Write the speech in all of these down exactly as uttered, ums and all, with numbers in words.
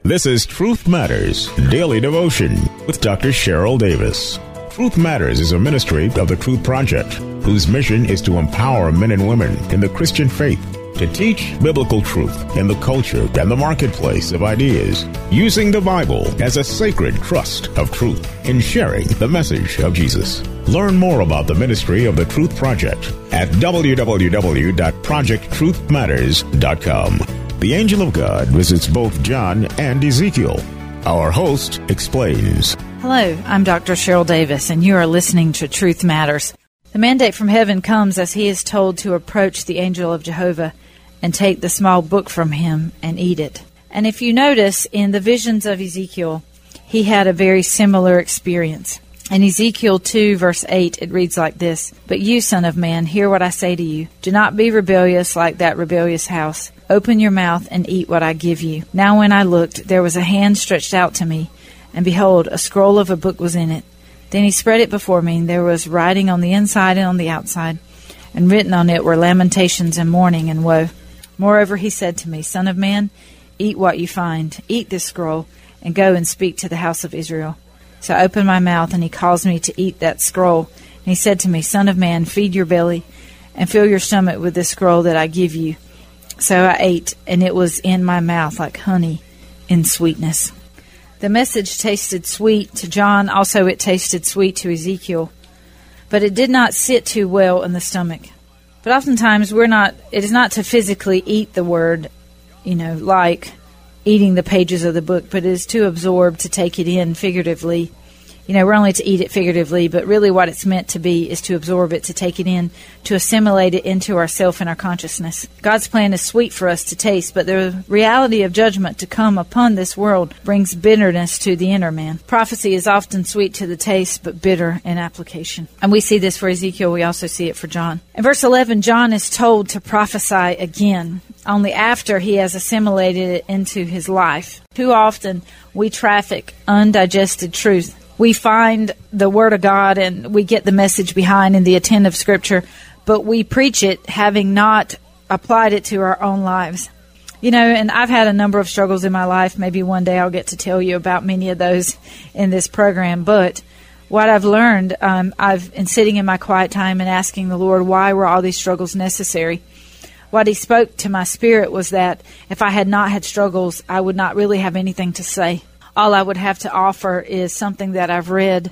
This is Truth Matters, Daily Devotion with Doctor Cheryl Davis. Truth Matters is a ministry of the Truth Project, whose mission is to empower men and women in the Christian faith to teach biblical truth in the culture and the marketplace of ideas, using the Bible as a sacred trust of truth in sharing the message of Jesus. Learn more about the ministry of the Truth Project at w w w dot project truth matters dot com. The angel of God visits both John and Ezekiel. Our host explains. Hello, I'm Doctor Cheryl Davis, and you are listening to Truth Matters. The mandate from heaven comes as he is told to approach the angel of Jehovah and take the small book from him and eat it. And if you notice, in the visions of Ezekiel, he had a very similar experience. In Ezekiel two, verse eight, it reads like this, "But you, son of man, hear what I say to you. Do not be rebellious like that rebellious house. Open your mouth and eat what I give you." Now when I looked, there was a hand stretched out to me, and behold, a scroll of a book was in it. Then he spread it before me, and there was writing on the inside and on the outside, and written on it were lamentations and mourning and woe. Moreover, he said to me, "Son of man, eat what you find. Eat this scroll, and go and speak to the house of Israel." So I opened my mouth, and he caused me to eat that scroll. And he said to me, "Son of man, feed your belly, and fill your stomach with this scroll that I give you." So I ate, and it was in my mouth like honey in sweetness. The message tasted sweet to John. Also, it tasted sweet to Ezekiel. But it did not sit too well in the stomach. But oftentimes, we're not. it is not to physically eat the word, you know, like eating the pages of the book, but it is to absorb, to take it in figuratively. You know, we're only to eat it figuratively, but really what it's meant to be is to absorb it, to take it in, to assimilate it into ourself and our consciousness. God's plan is sweet for us to taste, but the reality of judgment to come upon this world brings bitterness to the inner man. Prophecy is often sweet to the taste, but bitter in application. And we see this for Ezekiel. We also see it for John. In verse eleven, John is told to prophesy again, only after he has assimilated it into his life. Too often we traffic undigested truth. We find the Word of God and we get the message behind in the intent of Scripture, but we preach it having not applied it to our own lives. You know, and I've had a number of struggles in my life. Maybe one day I'll get to tell you about many of those in this program. But what I've learned, um, I've been sitting in my quiet time and asking the Lord, why were all these struggles necessary? What He spoke to my spirit was that if I had not had struggles, I would not really have anything to say. All I would have to offer is something that I've read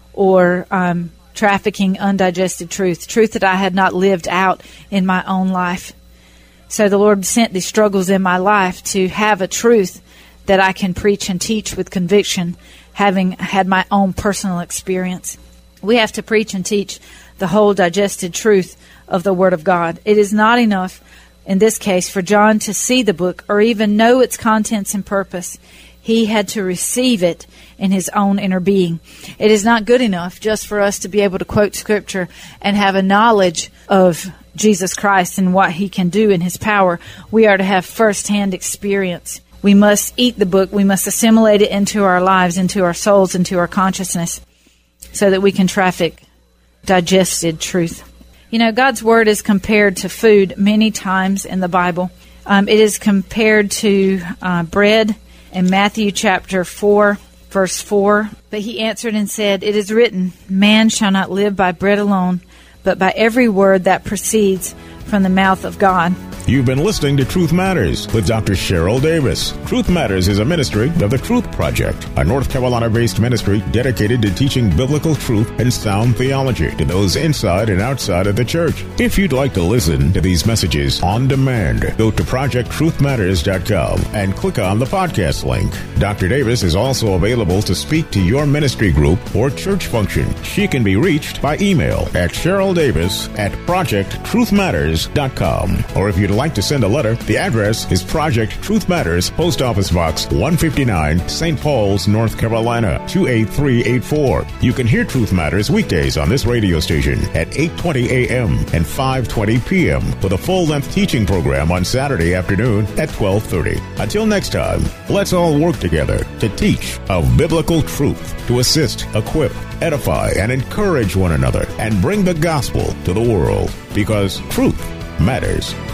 or um, trafficking undigested truth, truth that I had not lived out in my own life. So the Lord sent these struggles in my life to have a truth that I can preach and teach with conviction, having had my own personal experience. We have to preach and teach the whole digested truth of the Word of God. It is not enough, in this case, for John to see the book or even know its contents and purpose. He had to receive it in his own inner being. It is not good enough just for us to be able to quote Scripture and have a knowledge of Jesus Christ and what He can do in His power. We are to have first-hand experience. We must eat the book. We must assimilate it into our lives, into our souls, into our consciousness, so that we can traffic digested truth. You know, God's Word is compared to food many times in the Bible. Um, it is compared to uh, bread. In Matthew chapter four, verse four, "But he answered and said, It is written, man shall not live by bread alone, but by every word that proceeds from the mouth of God." You've been listening to Truth Matters with Doctor Cheryl Davis. Truth Matters is a ministry of the Truth Project, a North Carolina-based ministry dedicated to teaching biblical truth and sound theology to those inside and outside of the church. If you'd like to listen to these messages on demand, go to project truth matters dot com and click on the podcast link. Doctor Davis is also available to speak to your ministry group or church function. She can be reached by email at cheryl davis at project truth matters dot com. Or if you'd like to send a letter, the address is Project Truth Matters, Post Office Box one fifty-nine, Saint Paul's, North Carolina, two eight three eight four. You can hear Truth Matters weekdays on this radio station at eight twenty a.m. and five twenty p.m. with a full-length teaching program on Saturday afternoon at twelve thirty. Until next time, let's all work together to teach of biblical truth, to assist, equip, edify, and encourage one another, and bring the gospel to the world, because truth matters.